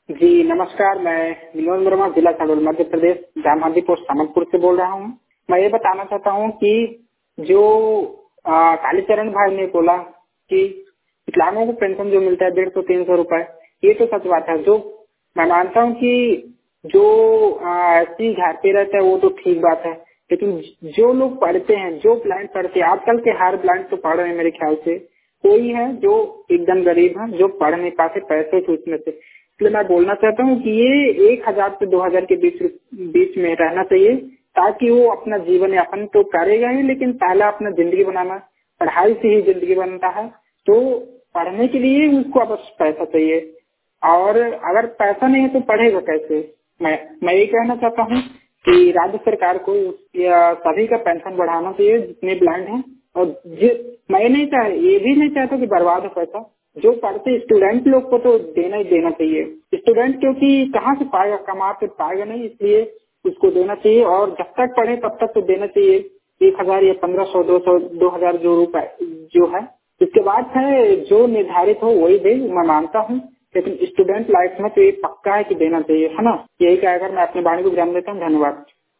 जी नमस्कार। मैं विनोद वर्मा, जिला खगौल, मध्य प्रदेश, जामहादी पोस्ट सामतपुर से बोल रहा हूँ। मैं ये बताना चाहता हूँ कि जो कालीचरण भाई ने बोला कि विकलांगों को पेंशन जो मिलता है 150-300 रुपए, ये तो सच बात है। जो मैं मानता हूँ कि जो ऐसी घर पे रहता है वो तो ठीक बात है, लेकिन जो लोग पढ़ते हैं, जो ब्लाइंड पढ़ते हैं, आजकल के हर ब्लाइंड तो पढ़ रहे हैं मेरे ख्याल से। कोई है जो एकदम गरीब है, जो पढ़ नहीं पाते पैसे के उसमें से। इसलिए मैं बोलना चाहता हूँ कि ये 1,000 से 2,000 के बीच में रहना चाहिए, ताकि वो अपना जीवन यापन तो करेगा ही, लेकिन पहला अपना जिंदगी बनाना, पढ़ाई से ही जिंदगी बनता है। तो पढ़ने के लिए उसको बस पैसा चाहिए, और अगर पैसा नहीं है तो पढ़ेगा कैसे। मैं ये कहना चाहता हूँ कि राज्य सरकार को या सभी का पेंशन बढ़ाना चाहिए जितने ब्लाइंड हैं। और मैं नहीं चाह ये भी नहीं चाहता कि बर्बाद हो पैसा। जो पढ़ते स्टूडेंट लोग को तो देना ही देना चाहिए। स्टूडेंट क्योंकि कहाँ से पाएगा, कमा के पाएगा नहीं, इसलिए उसको देना चाहिए। और जब तक पढ़े तब तक तो देना चाहिए। 1,000 या 1,500, 200, 2,000 जो रुपए जो है। इसके बाद है जो निर्धारित हो वही दे, मैं मानता हूँ। लेकिन स्टूडेंट लाइफ में तो ये पक्का है कि देना चाहिए, है ना। यही कहकर मैं अपने वाणी को विराम देता हूँ। धन्यवाद।